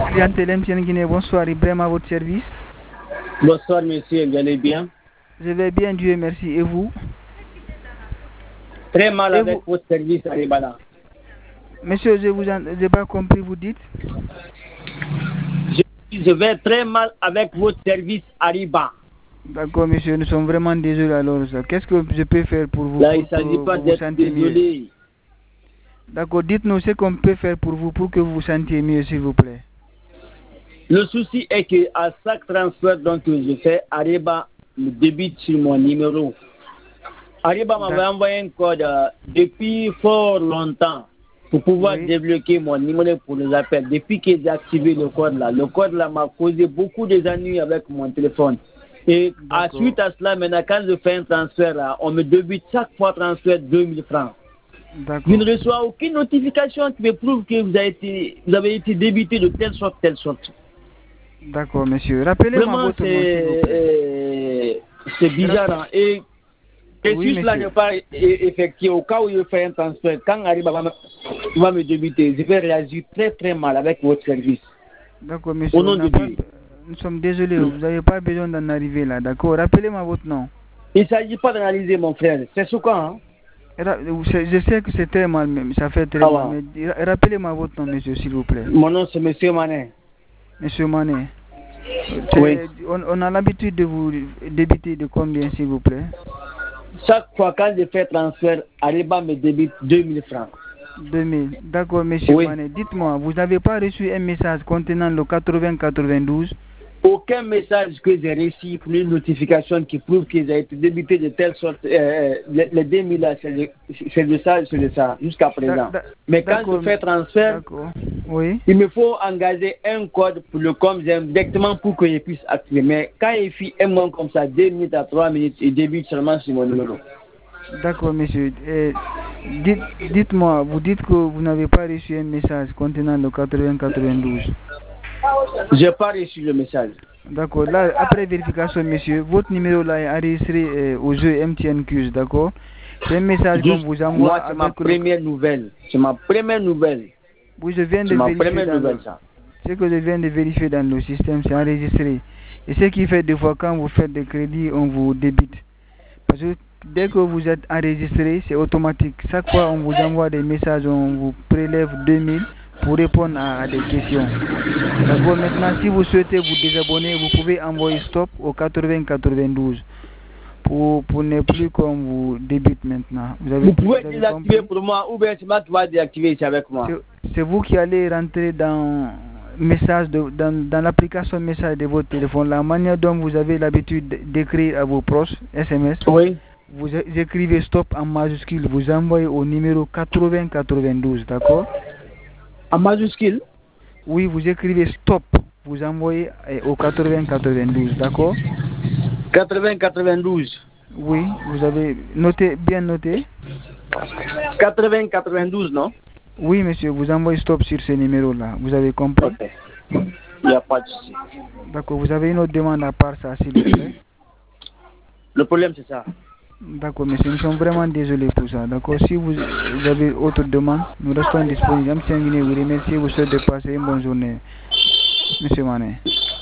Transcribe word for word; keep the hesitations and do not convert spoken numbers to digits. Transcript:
Clientèle M T N Guinée, bonsoir, Ibrahim à votre service. Bonsoir monsieur, vous allez bien? Je vais bien, Dieu merci. Et vous? Très mal Et avec vous? votre service à Ribala. Monsieur, je vous ai pas compris, vous dites? Je, je vais très mal avec votre service à Riba. D'accord, monsieur, nous sommes vraiment désolés alors. Qu'est-ce que je peux faire pour vous? Là, pour il ne s'agit pas vous d'être désolé. D'accord, dites-nous ce qu'on peut faire pour vous pour que vous vous sentiez mieux, s'il vous plaît. Le souci est que à chaque transfert donc, que je fais, Ariba me débite sur mon numéro. Ariba m'avait envoyé un code euh, depuis fort longtemps pour pouvoir oui. débloquer mon numéro pour les appels. Depuis que j'ai activé le code là, le code là m'a causé beaucoup d'ennuis avec mon téléphone. Et à suite à cela, maintenant, quand je fais un transfert là, on me débite chaque fois transfert deux mille francs. Je ne reçois aucune notification qui me prouve que vous avez été, vous avez été débité de telle sorte, telle sorte. D'accord, monsieur. Rappelez-moi votre nom, s'il vous plaît. C'est bizarre. Hein? Et que oui, si cela n'est pas effectué, au cas où je fais un transfert, quand Ariba va me, va me débiter, je vais réagir très très mal avec votre service. D'accord, monsieur. Au nom de Dieu. Nous sommes désolés, vous n'avez pas besoin d'en arriver là, d'accord? Rappelez-moi votre nom. Il ne s'agit pas d'analyser, mon frère. C'est ce quoi, hein? Je sais que c'est très mal, même. Ça fait très ah, mal. Mais rappelez-moi votre nom, monsieur, s'il vous plaît. Mon nom, c'est monsieur Manet. Monsieur Manet. Oui. On, on a l'habitude de vous débiter de combien, s'il vous plaît? Chaque fois quand je fais transfert, Ariba me débite deux mille francs. deux mille. D'accord, monsieur oui. Manet. Dites-moi, vous n'avez pas reçu un message contenant le quatre-vingts quatre-vingt-douze? Aucun message que j'ai reçu pour une notification qui prouve qu'ils ont été débités de telle sorte. Euh, les, les deux mille là, c'est de ça, c'est de ça, jusqu'à présent. Mais quand je fais transfert, oui. il me faut engager un code pour le com directement pour que je puisse activer. Mais quand il fait un moment comme ça, deux minutes à trois minutes, il débute seulement sur mon numéro. D'accord, monsieur. Eh, dites, dites-moi, vous dites que vous n'avez pas reçu un message contenant le quatre-vingts quatre-vingt-douze. Je n'ai pas reçu le message. D'accord. Là, après vérification, monsieur, votre numéro là est enregistré euh, au jeu M T N Q, d'accord? C'est un message qu'on vous envoie. Moi, c'est ma première le... nouvelle. C'est ma première nouvelle. Oui, je viens de ma vérifier. Première dans nouvelle, le... ça. Ce que je viens de vérifier dans le système, c'est enregistré. Et ce qui fait des fois, quand vous faites des crédits, on vous débite. Parce que dès que vous êtes enregistré, c'est automatique. Chaque fois, on vous envoie des messages, on vous prélève deux mille pour répondre à, à des questions. D'accord. Maintenant, si vous souhaitez vous désabonner, vous pouvez envoyer stop au quatre-vingts quatre-vingt-douze pour, pour ne plus qu'on vous débite maintenant. Vous, avez, vous pouvez vous désactiver pour moi ou bien c'est moi qui va désactiver ici avec moi. C'est vous qui allez rentrer dans message de, dans, dans l'application message de votre téléphone, la manière dont vous avez l'habitude d'écrire à vos proches, S M S. Oui. Vous écrivez stop en majuscule, vous envoyez au numéro quatre-vingts quatre-vingt-douze, d'accord? En majuscule? Oui, vous écrivez stop, vous envoyez au quatre-vingts quatre-vingt-douze, d'accord? quatre-vingts quatre-vingt-douze. Oui, vous avez noté, bien noté? quatre-vingts quatre-vingt-douze, non? Oui, monsieur, vous envoyez stop sur ce numéro-là, vous avez compris? Ok, il n'y a pas de souci. D'accord, vous avez une autre demande à part ça, s'il vous plaît? Le problème, c'est ça. D'accord, monsieur, nous sommes vraiment désolés pour ça. D'accord, si vous avez autre demande, nous restons disponibles. M T N Guinée vous remercie, vous souhaite de passer une bonne journée. Monsieur Manet.